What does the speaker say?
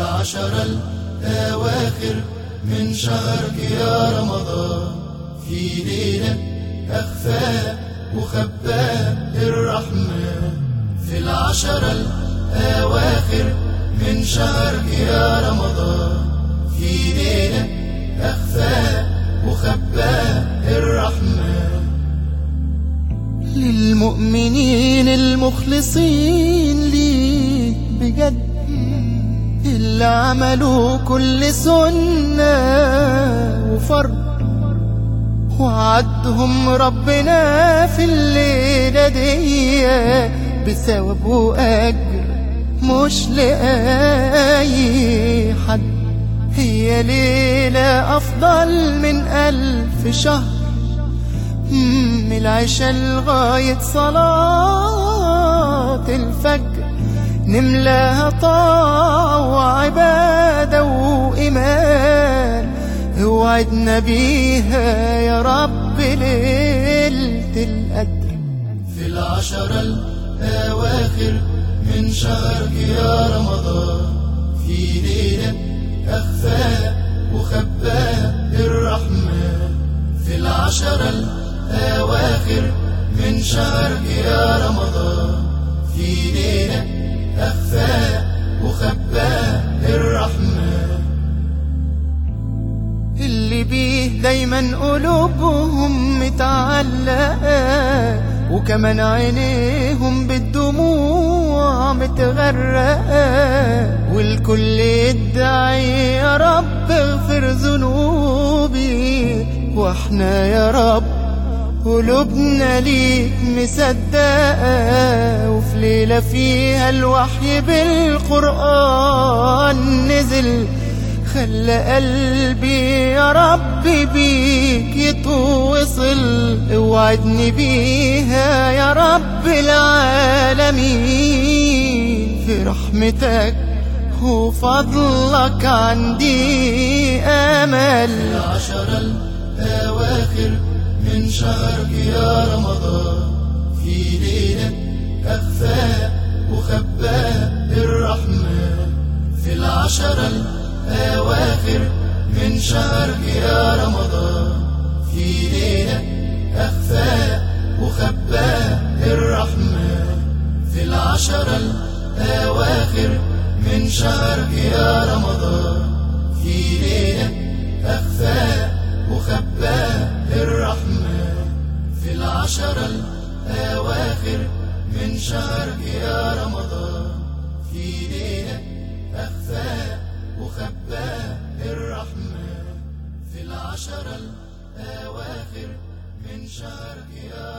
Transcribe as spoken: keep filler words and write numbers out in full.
العشر الأواخر من شهرك يا رمضان، في ليلة أخفاها وخباها الرحمن. في العشر الأواخر من شهرك يا رمضان، في ليلة أخفاها وخباها الرحمن. للمؤمنين المخلصين ليك بجد، اللي عملوا كل سنة وفرض، وعدهم ربنا في الليلة دي بثواب وأجر مش لأي حد. هي ليلة أفضل من ألف شهر، من العشاء لغاية صلاة الفجر، نملاها طاعة وعبادة وإيمان. اوعدنا بيها يا رب ليلة القدر. في العشر الأواخر من شهرك يا رمضان، في ليلة أخفاها وخباها الرحمن. في العشر الأواخر من شهرك يا رمضان، في ليلة أخفاها وخباها الرحمن. اللي بيه دايما قلوبهم متعلقة، وكمان عينيهم بالدموع متغرقة، والكل يدعي يا رب اغفر ذنوبي. واحنا يا رب قلوبنا ليك مصدقة، وفي ليلة فيها الوحي بالقرآن نزل، خلى قلبي يا رب بيك يتوصل. اوعدني بيها يا رب العالمين، في رحمتك وفضلك عندي امل. العشر الأواخر من شهرك يا رمضان، في ليلة أخفاها وخباها الرحمن. في العشر الأواخر من شهرك يا رمضان، في ليلة أخفاها وخباها الرحمن. في العشر الأواخر من شهرك يا رمضان، في ليلة أخفاها وخباها الرحمن. في العشر الأواخر من شهرك يا رمضان، في ليلة أخفاها وخباها الرحمن. في العشر الأواخر من شهرك يا